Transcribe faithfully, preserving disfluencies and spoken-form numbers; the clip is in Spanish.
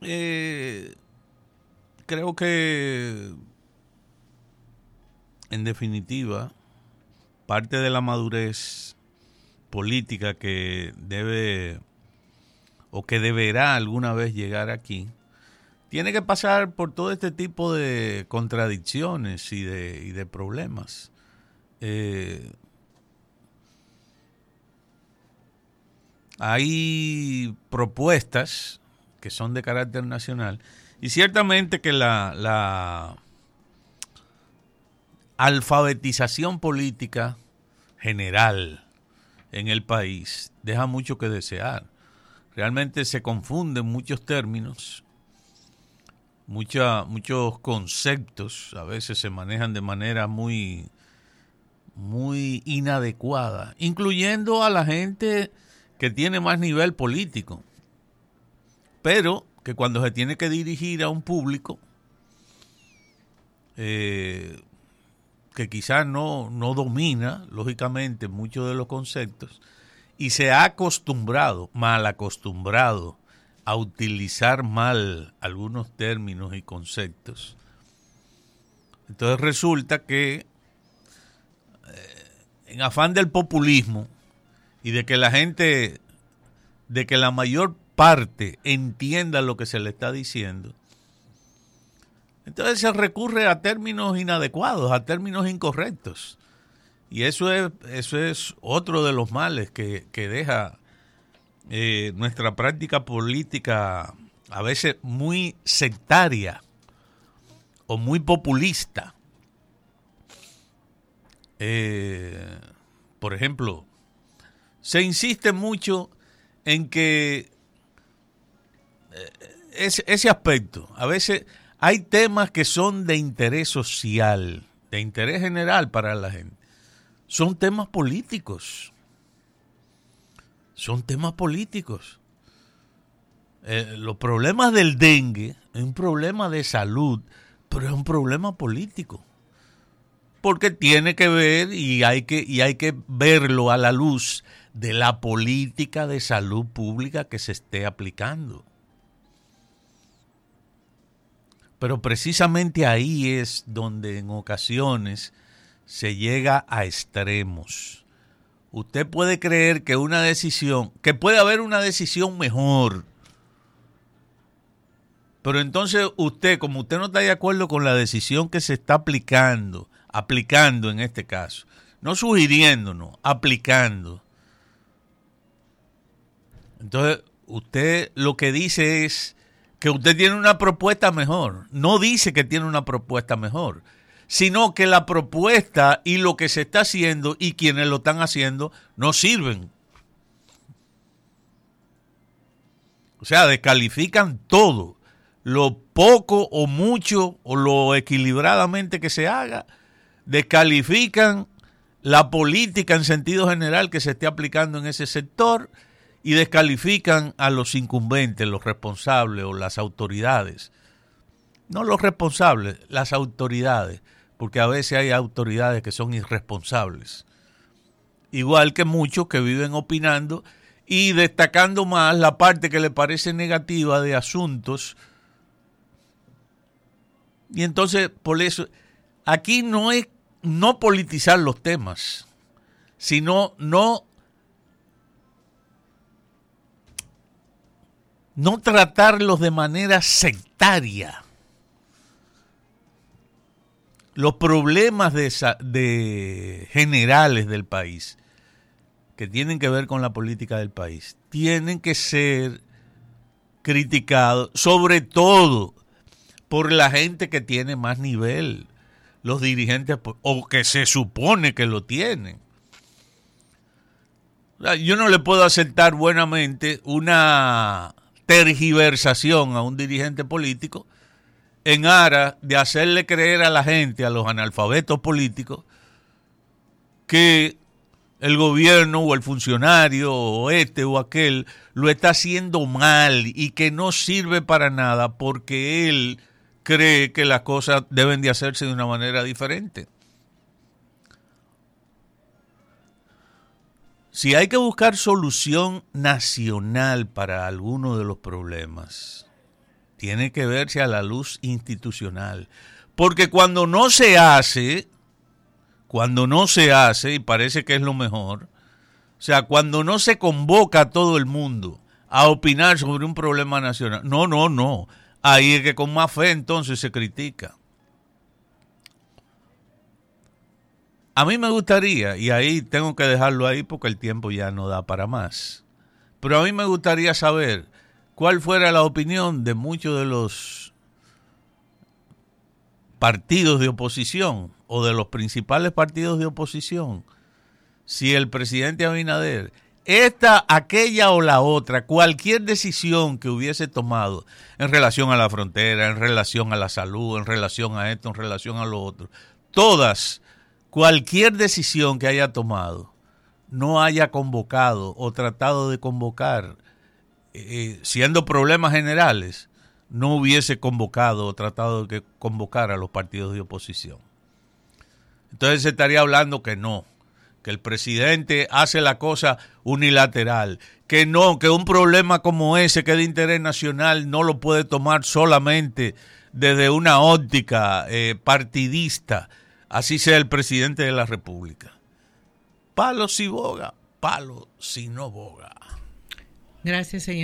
Eh, creo que, en definitiva, parte de la madurez política que debe o que deberá alguna vez llegar aquí, tiene que pasar por todo este tipo de contradicciones y de, y de problemas. Eh, hay propuestas que son de carácter nacional y ciertamente que la, la alfabetización política general en el país deja mucho que desear. Realmente se confunden muchos términos, mucha, muchos conceptos, a veces se manejan de manera muy, muy inadecuada, incluyendo a la gente que tiene más nivel político, pero que cuando se tiene que dirigir a un público eh, que quizás no, no domina, lógicamente, muchos de los conceptos, y se ha acostumbrado, mal acostumbrado, a utilizar mal algunos términos y conceptos. Entonces resulta que, eh, en afán del populismo y de que la gente, de que la mayor parte entienda lo que se le está diciendo, entonces se recurre a términos inadecuados, a términos incorrectos. Y eso es, eso es otro de los males que, que deja eh, nuestra práctica política, a veces muy sectaria o muy populista. Eh, por ejemplo, se insiste mucho en que eh, ese, ese aspecto, a veces hay temas que son de interés social, de interés general para la gente. Son temas políticos. Son temas políticos. Eh, los problemas del dengue es un problema de salud, pero es un problema político. Porque tiene que ver y hay que, y hay que verlo a la luz de la política de salud pública que se esté aplicando. Pero precisamente ahí es donde en ocasiones se llega a extremos. Usted puede creer que una decisión, que puede haber una decisión mejor, pero entonces usted, como usted no está de acuerdo con la decisión que se está aplicando, aplicando en este caso, no sugiriéndonos, aplicando, entonces usted lo que dice es que usted tiene una propuesta mejor. No dice que tiene una propuesta mejor, sino que la propuesta y lo que se está haciendo y quienes lo están haciendo no sirven. O sea, descalifican todo. Lo poco o mucho o lo equilibradamente que se haga, descalifican la política en sentido general que se esté aplicando en ese sector y descalifican a los incumbentes, los responsables o las autoridades. No los responsables, las autoridades, porque a veces hay autoridades que son irresponsables. Igual que muchos que viven opinando y destacando más la parte que le parece negativa de asuntos. Y entonces, por eso, aquí no es no politizar los temas, sino no, no tratarlos de manera sectaria. Los problemas de, esa, de generales del país que tienen que ver con la política del país tienen que ser criticados, sobre todo por la gente que tiene más nivel, los dirigentes, o que se supone que lo tienen. Yo no le puedo aceptar buenamente una tergiversación a un dirigente político en aras de hacerle creer a la gente, a los analfabetos políticos, que el gobierno o el funcionario o este o aquel lo está haciendo mal y que no sirve para nada porque él cree que las cosas deben de hacerse de una manera diferente. Si hay que buscar solución nacional para alguno de los problemas, tiene que verse a la luz institucional. Porque cuando no se hace, cuando no se hace, y parece que es lo mejor, o sea, cuando no se convoca a todo el mundo a opinar sobre un problema nacional, no, no, no, ahí es que con más fe entonces se critica. A mí me gustaría, y ahí tengo que dejarlo ahí porque el tiempo ya no da para más, pero a mí me gustaría saber cuál fuera la opinión de muchos de los partidos de oposición o de los principales partidos de oposición si el presidente Abinader, esta, aquella o la otra, cualquier decisión que hubiese tomado en relación a la frontera, en relación a la salud, en relación a esto, en relación a lo otro, todas, cualquier decisión que haya tomado, no haya convocado o tratado de convocar, eh, siendo problemas generales, no hubiese convocado o tratado de convocar a los partidos de oposición. Entonces se estaría hablando que no, que el presidente hace la cosa unilateral, que no, que un problema como ese que es de interés nacional no lo puede tomar solamente desde una óptica eh, partidista, así sea el presidente de la República. Palo si boga, palo si no boga. Gracias, señor.